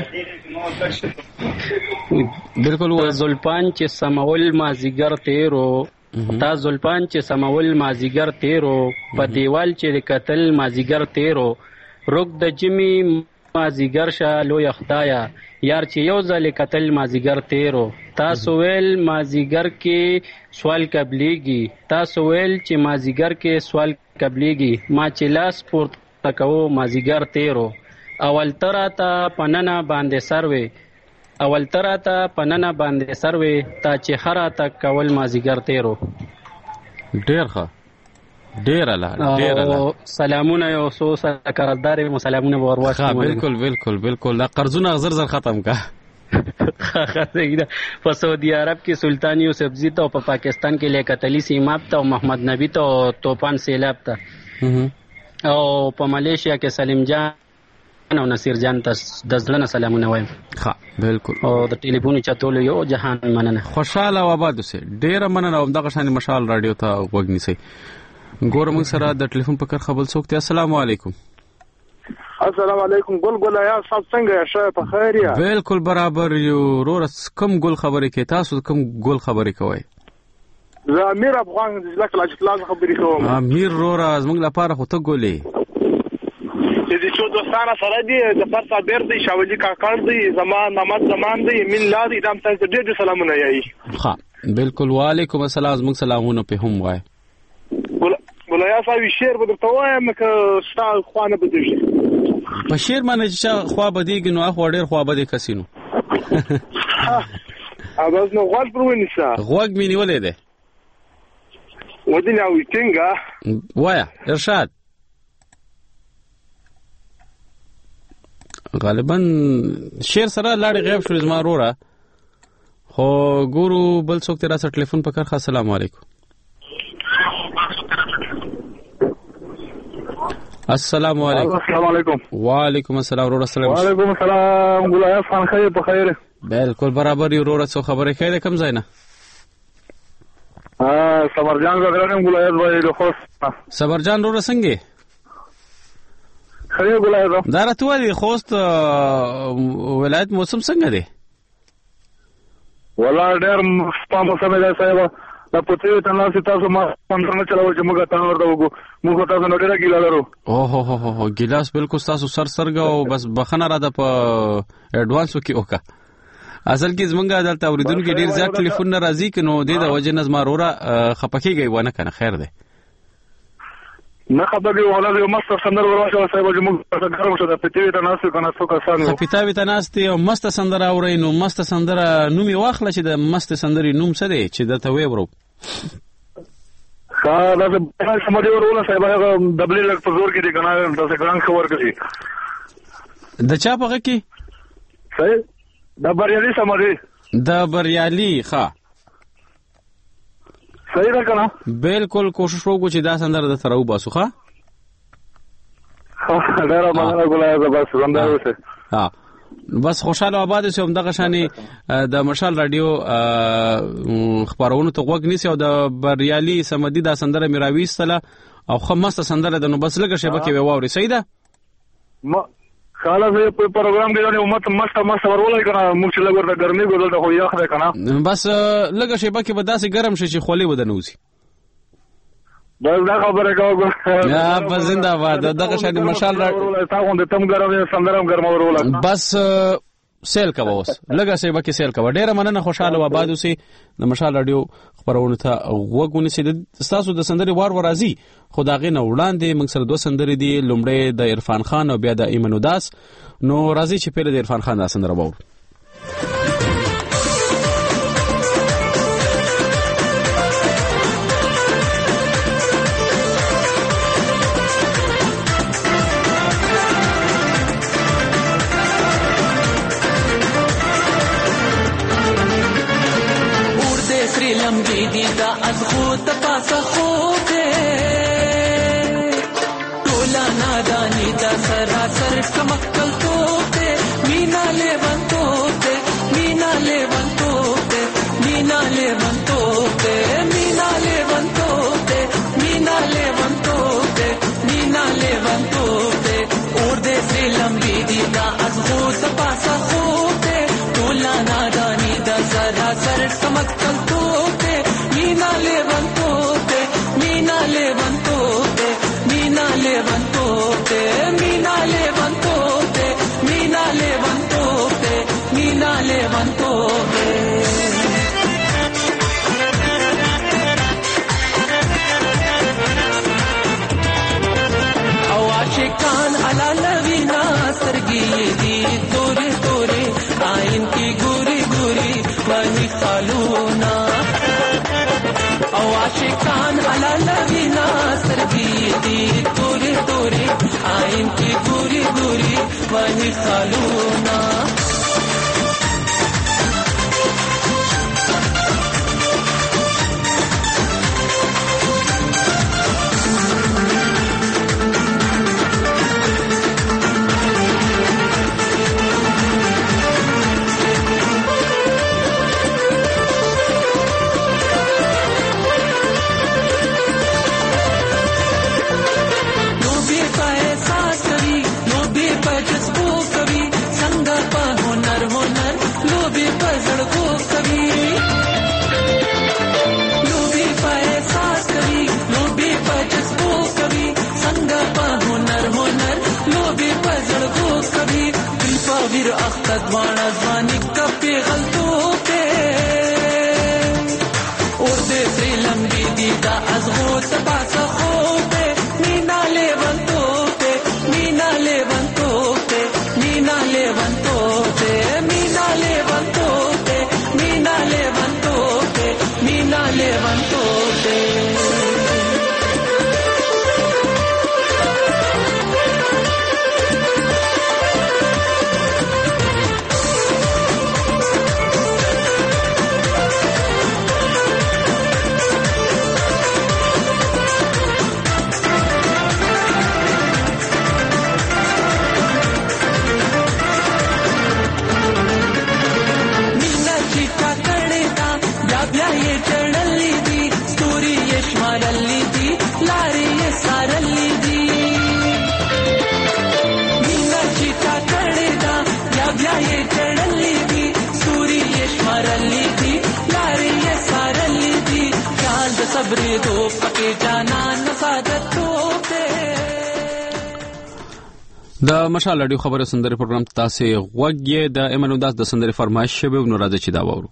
بالکل وای
زلپان چې سمول مازیګر تیرو تا زلپان چې سمول مازیګر تیرو په دیوال چې قتل مازیګر تیرو روک د جمی مازیګر شا لوی خدایا یار چې یو ځل قتل مازیګر تیرو تاسو ویل مازیګر کې سوال قبليږي تاسو ویل چې مازیګر کې سوال قبليږي ما چې لاس پورت تکو مازیګر تیرو اول تراته پننه باندې سروي اول تراته پننه باندې سروي تا چې خراته کول مازیګر تیرو
ډیر ښه ډیر الله ډیر الله
سلامونه یو سو سره قراردار مو سلامونه ورواشه
ها بالکل بالکل بالکل لا قرضونه زر زر ختم کا
په سعودي عرب کې سلطان یوسف زی ته او په پاکستان کې لیکتلی سیماب ته او محمد نبی ته او توپان سیلاب ته او په ملیشیا کې سلیم جان او نصیر جان ته د ځلنه سلامونه وایم.
ها بالکل
او د ټلیفون چاتول یو جهان مننه
خوشاله و آباد اوسه ډیر مننه او دغه شان مشال رادیو ته وګنی سي ګور موږ سره د ټلیفون په کار خبر څوک ته. السلام علیکم.
السلام علیکم ګل ګل یا صاحب څنګه شه په خیر یا
بالکل برابر یو رورس کم ګل خبرې کې تاسو کم ګل خبرې کوي
زه امیر افغان ځکه لاج پلاز خبرې کوم
امیر رورا زموږ لپاره خو ته ګولې
دې څو دوستانه سره دي د پرتا بیر دی شاولي کاکړ دی زمان نماز زمان دی من لاد ادم تاسو ډېر سلامونه یایي.
ها بالکل وعلیکم السلام زموږ سلامونه په هم وای
ګولیا صاحب شعر به درته وایم که ستا خوانه به دې
په شعر باندې چې خوا بدیږي نو اخو ډېر خوا بده کسینو
اوباز نو غوږ پرونی سا
غوږ مې نیولې ده
ودی نو ویټینګه
وایا ارشاد غالبا شعر سره لاړې غیب شو زما وروره خو ګورو بل څوک تیرا سره ټلیفون پکړ. السلام علیکم. السلام علیکم.
السلام علیکم.
وعلیکم السلام ورور السلام.
وعلیکم السلام ګولیا خان خیر په خیر
بالکل برابر یو ورور څو خبره کوي کم ځای نه
ها صبرجان زګرم ګولیا وای له خو
صبرجان ورور څنګه
خیر ګولیا
دا راته وایي خوست ولایت موسم څنګه دی
ولا ډېر په موسم دی صاحب دا پته ته ناسي تاسو ما څنګه چلاو چې موږ تاسو ورته وګو موږ تاسو نو ډېر ګیلا لرو
او هو هو هو ګیلاس بالکل تاسو سر سرګه او بس بخنه را ده په اډوانسو کې وکا اصل کې زمونږه دلته اوریدونکو ډېر زیات ټلیفون راځي کنو د دې وجه نظم رورا خپکیږي ونه کنه خیر ده
نه خبرې ولا یو مست سندر ورواشه صاحب چې موږ څنګه ګرم شو د پته ته ناسو کنه څو کسان
په پته ته ناستي او مست سندر اوري نو مست سندر نومي واخله چې د مست سندري نوم څه دی چې د ته وې ورو
ها دا به سمجه ورول صاحب هغه دبلې لک په زور کې دی کنه د څه ګران خبر کوي
د چا په کې
صحیح د بریالي سمجه
د بریالي ښا
صحیح ده کنه
بالکل کوشش وکړو چې دا سندر د ترو باسو ښا
ها ډېر مانه ګولای زه بس زنده اوسه
ها بس خوشاله آباد اوسئ. همدغه شانې د مشال رادیو خپرونو ته غوږ نیسئ او د بریالي صمدي دا سندره مې راویستله او ښه مسته سندره ده، نو بس لږه شیبه کې به واورئ. صحیح ده؟
خلاص په پروګرام کې د امت مسته مسته ورولای کنه، موږ چې لګور د ګرمي ګول د خو یخ ده کنه، بس
لږه شیبه کې به داسې ګرم شي چې خولې ودنه وځي.
بس دا خبره کوم
یا بس زنده باد. دغه شان مشال
را تا غوند تم ګرم سندرم ګرم ورولای،
بس سیل کا اوس لږه شیبه کې سیل کا. ډیره مننه، خوشاله و آباد اوسئ. د مشال رادیو خبرونه ته غوږ ونیسئ. تاسو د سندرې وار ورازي خو د هغې نه وړاندې موږ سره دوه سندرې دي، لومړی د عرفان خان او بیا د ایمن وداس. نو راځئ چې پیله د عرفان خان دا سندره واورو.
لمبی دی دا از خود پاسا خوبه تولا نادانی دا سراسر کمکل توبه مینا لیون توبه مینا لیون توبه مینا لیون توبه مینا لیون توبه مینا لیون توبه مینا لیون توبه اور دے سے لمبی دی دا از خود پاسا خوبه تولا نادانی دا سراسر کمکل Mina levantote, Mina levantote, Mina levantote, Mina levantote, Mina levantote, Mina levantote. Awaashikan ala lavina sargi di tore tore, ayin ki guri guri wahi saluna. आशिकान अला लवीना सरगी दी तोरे तोरे आइन की पूरी पूरी वही खालूना वीर अख्तर वाणा ज़वानी कपे गलतो पे और दे से लंबी दीदा अज़गो तबासा खो पे मीना ले वंतो पे मीना ले वंतो पे मीना ले वंतो पे मीना ले वंतो पे मीना ले वंतो पे मीना ले वंतो पे
د مشال رادیو خبره سندري پروګرام تاسو غوږی د ایمن وداس د سندري فرمایش شوی نو راځي چې دا وورو.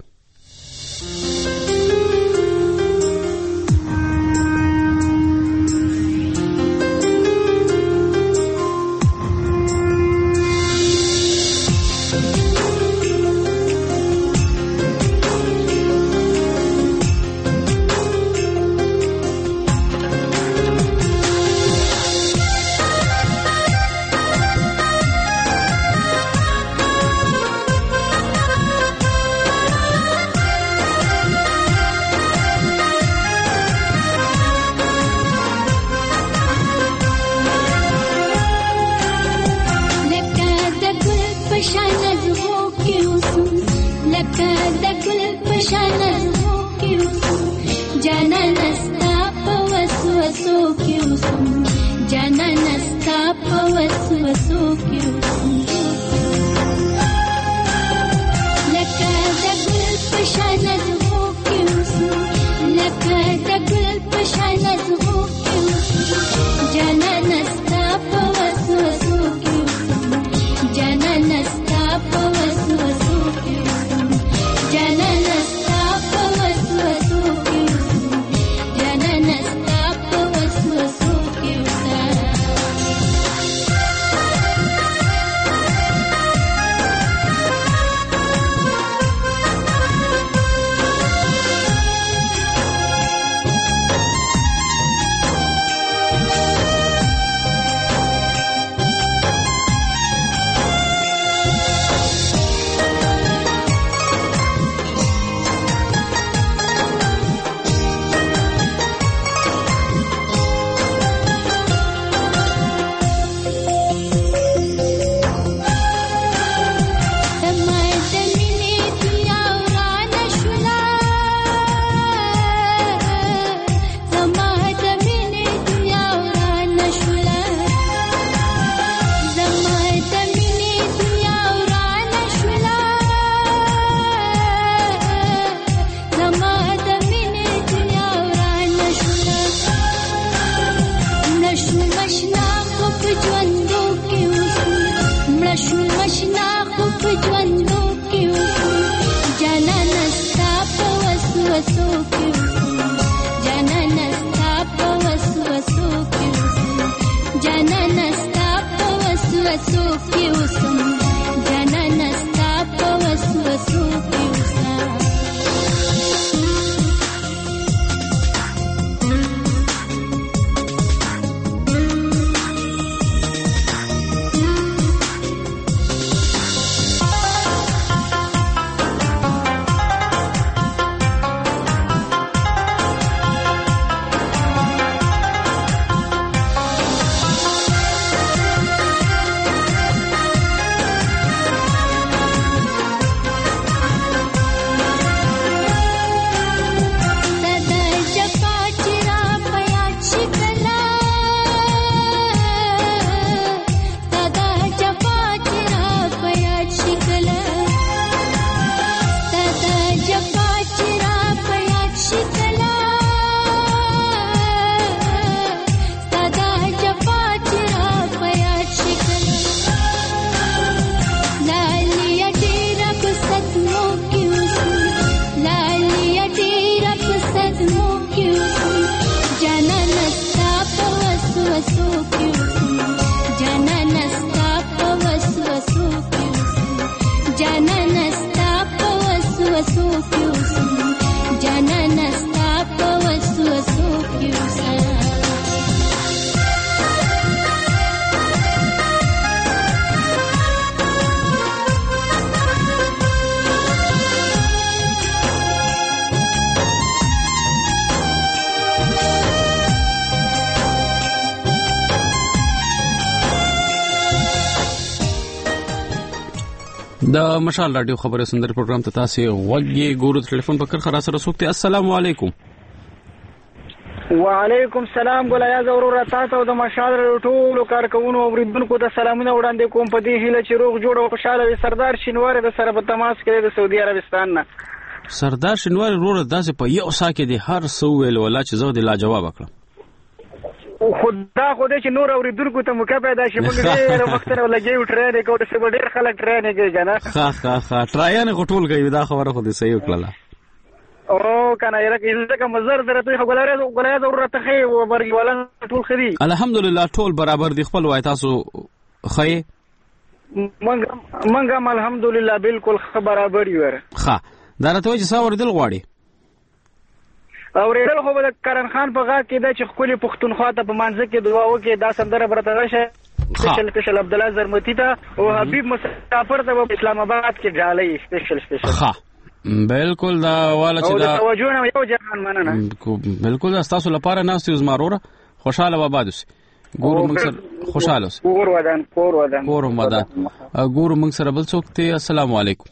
وسو کې لکه د ګل په شان زغو کې لکه د ګل په شان زغو کې جانان ستا په وسو وسو کې جانان ستا په وسو وسو کې جانان ستا په وسو وسو کې جانان ستا په وسو وسو کې
د مشال رادیو خبره سندر پروګرام ته تاسو وګورئ ګورو ټلیفون په کر خرا سره سوکته السلام علیکم
وعلیکم السلام ګولیا ضرور تاسو د مشال ټولو کارکونو اوریدونکو ته سلامونه وړاندې کوم په دې هیله چې روغ جوړ او خوشاله وي سردار شینوار د سره په تماس کې د سعودي عربستان نه
سردار شینوار ورور داسې په یو ساکه دي هر سو ویل ولا چې زه د لا جواب کړم
خدا خدای چې نور اوریدونکو ته موقع پیدا شي موږ ډېر وخت نه لګیو ټرین کوو چې ډېر خلک ټرین کوي کنه
ها ها ها ټراین غټول کوي دا خبره خو دې صحیح وکړه
او کنه یره کې ځکه مزر درته خو ګلاره ګلاره ضرورت خي او برګ ولا ټول خري
الحمدلله ټول برابر دي خپل وای تاسو خي
منګ منګ الحمدلله بالکل برابر یو
ښه دا راته چې څاور دل غواړي
اوریدل خو د کرن خان په غا کې د چې خپل پښتونخوا ته په منځ کې دعا وکړي دا سندره برته راشه سپیشل سپیشل عبد الله زرمتی ته او حبیب مسافر ته په اسلام آباد کې ډالۍ سپیشل سپیشل
ها بالکل دا والا چې دا
توجه نه یو جهان مننه
بالکل تاسو لپاره ناس یو زماروره خوشاله آباد اوسئ ګورو موږ سره خوشاله اوسئ
کور ودان کور ودان
کور ودان ګورو موږ سره بل څوک ته السلام علیکم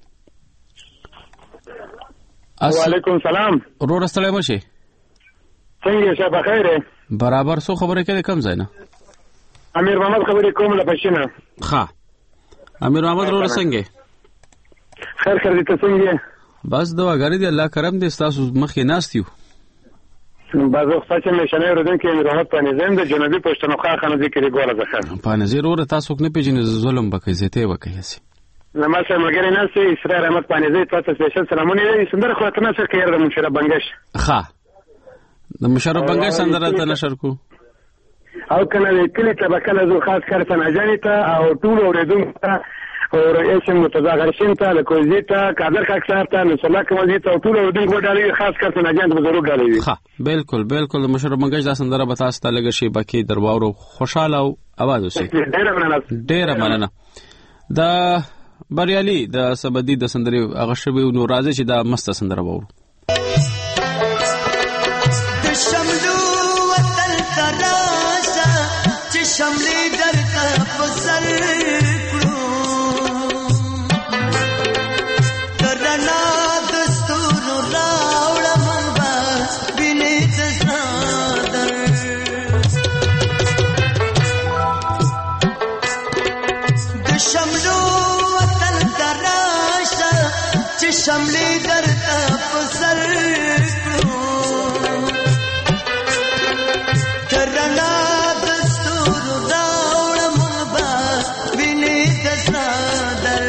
وعلیکم السلام
ورور استلام شي
څنګه شه بخیر
برابر سو خبره کې کم ځای نه
امیر محمد خبرې کوم له پښینه.
ښه امیر محمد ورور څنګه
خیر خیر دې ته څنګه
بس دواګانې دې الله کرم دې تاسو مخې ناستیو
بعض وخت چې مشنه ورودن کې امیر محمد پانیزم د جنوبي پښتونخوا خانه ذکر ګوره ځخه
پانیزر ور تاسو نه پیژنې ظلم بکې زته وکړي سي
نما سره مګر نه سي اسرار احمد پانیزي تاسو سپیشل سلامونه یې سندره خو ته نه سره کېر د مشرف بنگش
ښه د مشرف بنگش سندره ته نشر کو
او کنه کله طبقه له خاص کار سنجانی ته او ټول اوریدونکو او رئیس متظاهرین ته له کوزیتا قادر کاکسار ته نصلا کوزیتا او ټول اوریدونکو ډالې خاص کار سنجان ته ضرور ډالې
ښه بالکل بالکل د مشرف بنگش دا سندره به تاسو ته لګ شي باقي درباورو خوشاله او आवाज وسی
ډېر مننه
ډېر مننه دا بریالي د سبدي د سندري هغه شوی نو راځي چې دا مست سندره وورو
د شملو وطن تراشا چې شملې درته پسر کړو کرنا دستور راوړم بس بینې تصادر د شملو شملې درته پسر کړو کرنا دستور راوړم با وینې د صادر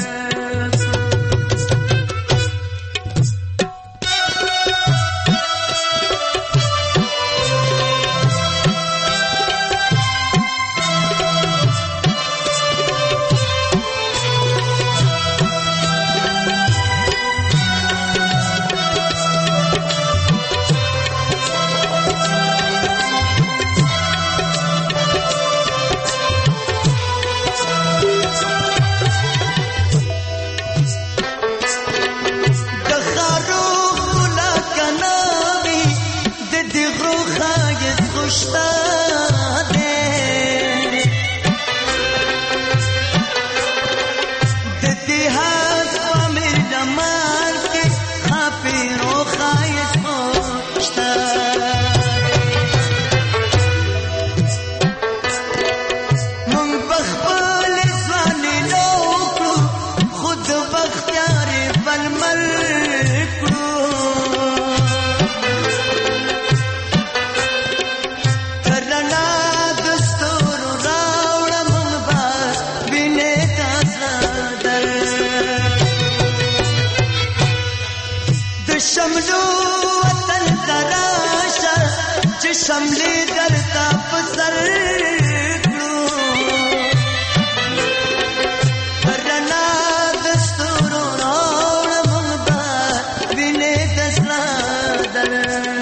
شملې درته پسر کړو رڼا دستور راوړم با وینې د صادر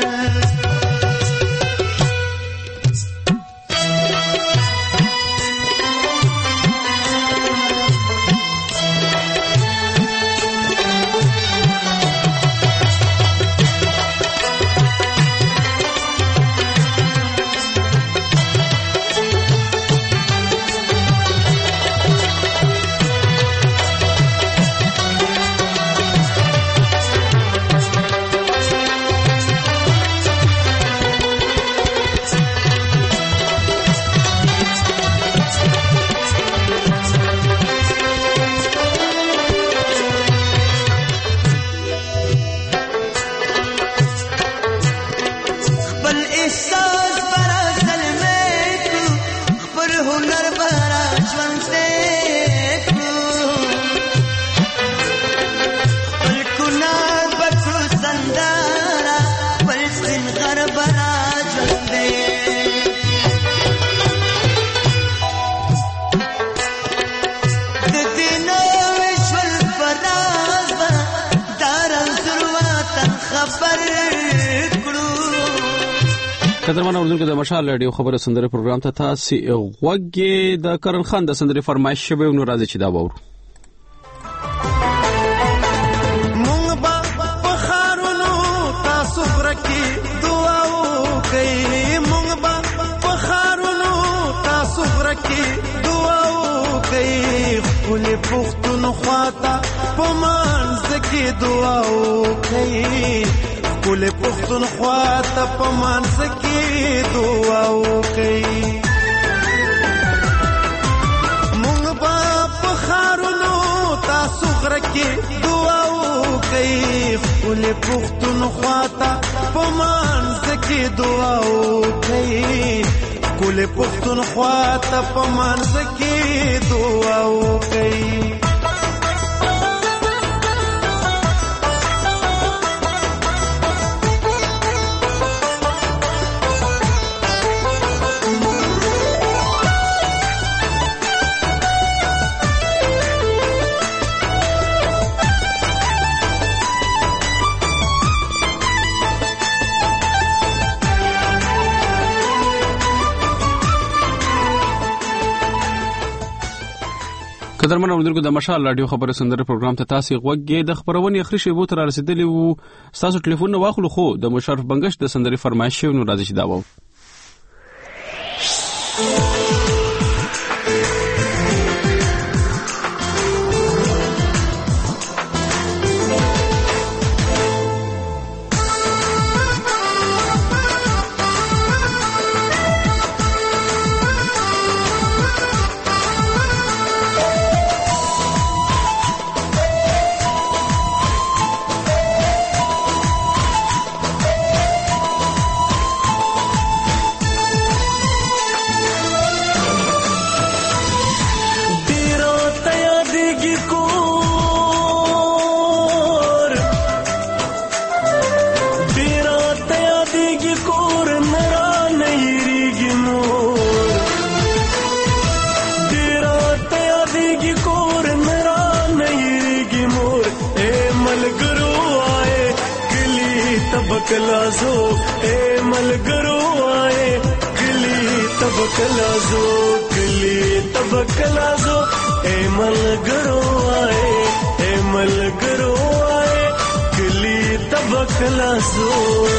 قدرمن اوردونکو د مشال رادیو خبره سندره پروګرام ته تاسو غوږی د کرن خان د سندره فرمایش شوی نو راځي چې دا وورو
مونږ با بخارونو تاسو ورکی دعا وکي مونږ با بخارونو تاسو ورکی دعا وکي خپل پښتونخوا ته پمانځ کې دعا وکي کل پختونخوا ته په مانځ کې دعا وکړي کله پښتونخوا ته په مانځ کې دعا وکړئ کله پښتونخوا ته په مانځ کې دعا وکړئ
قدرمن اوریدونکو د مشال رادیو خبرو سندره پروګرام ته تاسو غوږی د خبرونې اخري شیبو تر رسیدلی وو تاسو ټلیفون نه واخلو خو د مشرف بنگش د سندري فرمایش نو راځي چې دا وو
کلازو اے ملګرو آئے کلی تب کلازو کلی تب کلازو اے ملګرو آئے اے ملګرو آئے کلی تب کلازو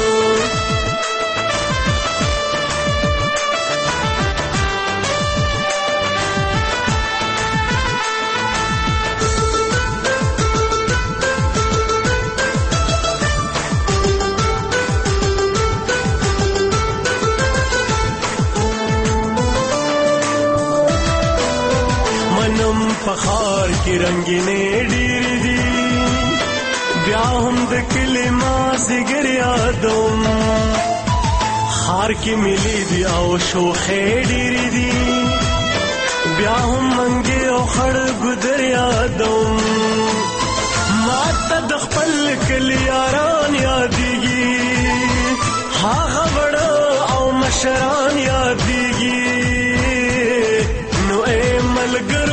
پخار کی رنگینے ډیر دي بیا هم د کلمه زګر یادوم خار کی ملي دی او شوخې ډیر دي بیا هم منګي او خړ ګدر یادوم ماته د خپل کلی یاران یادېږي هغه وړو او مشران یادېږي نو اے ملګرو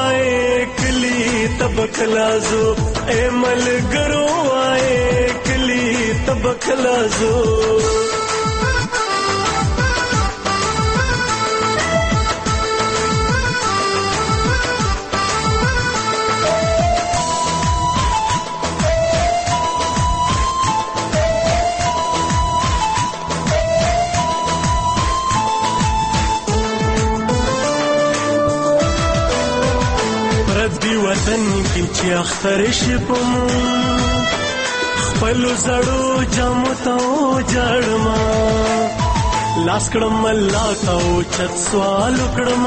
تب کلازو اے ملګرو آئے کلی تب کلازو وطن کې چې اختر شپم خپل زړو جامو ته جړما لاس کړم الله ته چت سوال کړم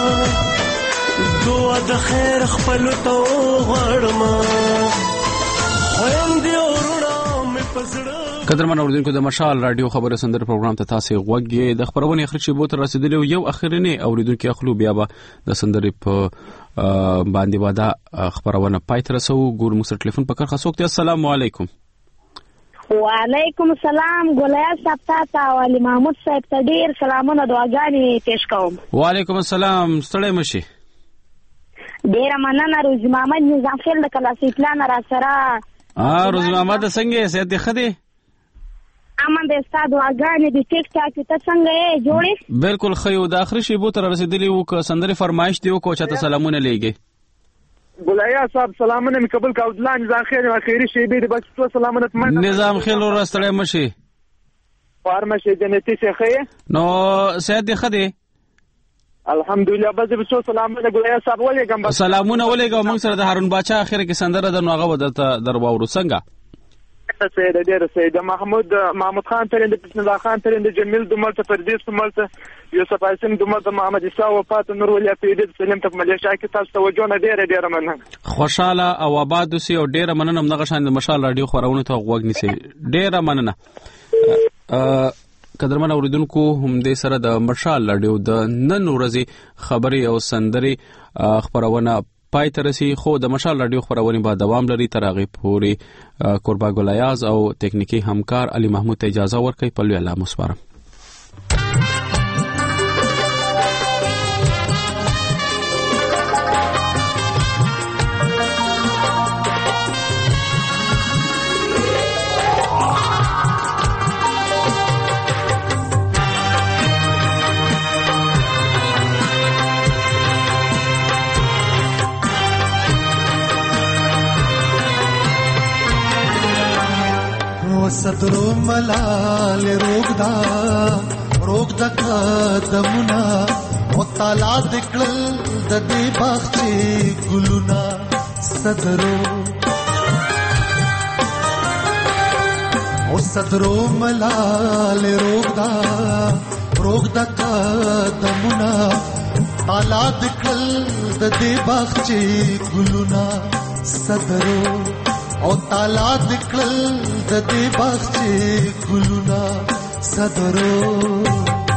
دعا د خیر خپل ته غړما خويندې ورونه مې پزړه
قدرمن اوریدونکو د مشال رادیو خبرو سندره پروګرام ته تاسو غوږی د خبرونه اخر شی بوت رسیدلی یو اخرنی اوریدونکو اخلو بیا به د سندره په باندې واده خبرونه پای تر سو ګور مو سره ټلیفون پکړ خاصوک ته السلام علیکم
وعلیکم السلام ګولیا صاحب ته او علي محمود صاحب ته ډیر سلامونه دعاګانې پیش کوم
وعلیکم السلام ستړی مشي
ډیر مننه روز محمد نظام خیل د کلاسې پلان را سره
اه روز محمد څنګه سید دی خدي
امن د استاد واګانې د ټیک ټاک ته څنګه یې جوړې
بالکل خیو د اخر شی بو تر رسیدلی وو ک سندره فرمایش دیو کو چاته سلامونه لېږي
ګولیا صاحب سلامونه قبول کا ودلان ځان خیر خیری شی به بس تو سلامونه
نظام خیل ور استړی مشي
فارمشه جنتی شیخه
نو سید دی خدي
الحمدلله بس به تو سلامونه ګولیا صاحب ولېګم بس
سلامونه ولېګم موږ سره د هارون باچا اخر کې سندره د نوغه ودته درواورو څنګه
سید ډیر سید محمود محمود خان ترند بسم الله خان ترند جمیل دملته پردیس دملته یوسف حسین دملته محمد عیسی وفات نور ولیا پیډ سلیم ته ملیشیا کې تاسو توجه نه ډیر ډیر مننه
خوشاله او آباد اوسئ او ډیر مننه مغه شان د مشال رادیو خبرونه ته غوږ نیسئ ډیر مننه قدرمن اوریدونکو هم دې سره د مشال رادیو د نن ورځې خبري او سندري خبرونه پای ترسي خو د مشال رادیو خبرونه به دوام لري تر هغه پورې قربا ګلیاز او ټکنیکی همکار علي محمود ته اجازه ورکړي په لوی الله مسپارم.
صدرو ملال روغدا روغدا قدمنا او تعالی دکل د دې باغچې ګلونا صدرو او صدرو ملال روغدا روغدا قدمنا تعالی دکل د دې باغچې ګلونا صدرو او تعالی دکل د دې باغچې ګلونا صدرو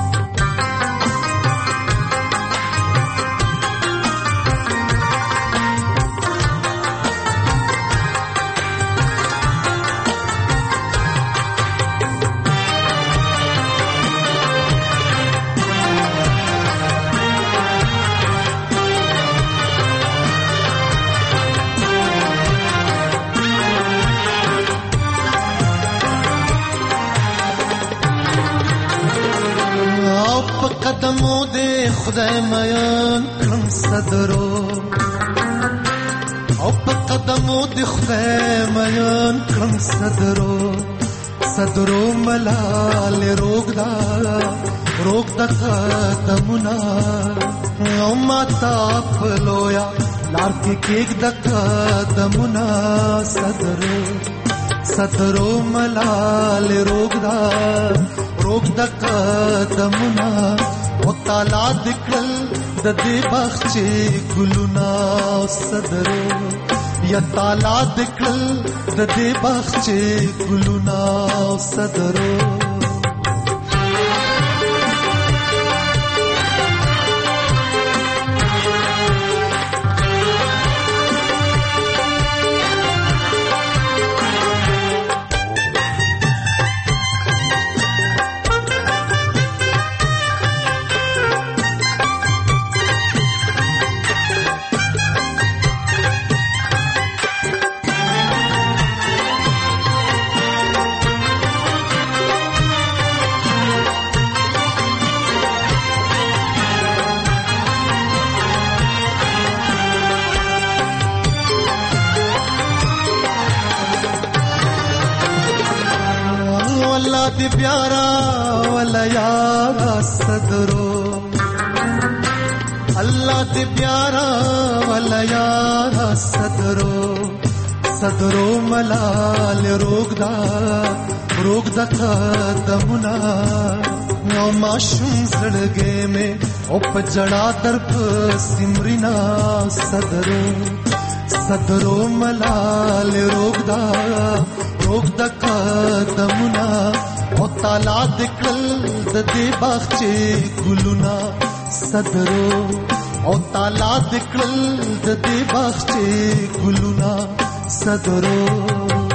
قدمو دے خدای میان کړم صدرو او په قدمو دے خدای میان کړم صدرو صدرو ملال روغدا روغدا قدمنا او ماتا پلویا لار کې کېک د قدمنا صدرو صدرو ملال روغدا روغدا قدمنا او تعالی دکل د دې باغچې ګلونا صدرو یا تعالی دکل د دې باغچې ګلونا صدرو دی پیارا ولا یارا صدرو اللہ دی پیارا ولا یارا صدرو صدرو ملال روغدا روغدا قدمنا نو ماشوم زړګې میں او پجڑا در سمرینا صدرو صدرو ملال روغدا روغدا قدمنا او تعالی دکل د دې باغچې ګلونا صدرو او تعالی دکل د دې باغچې ګلونا صدرو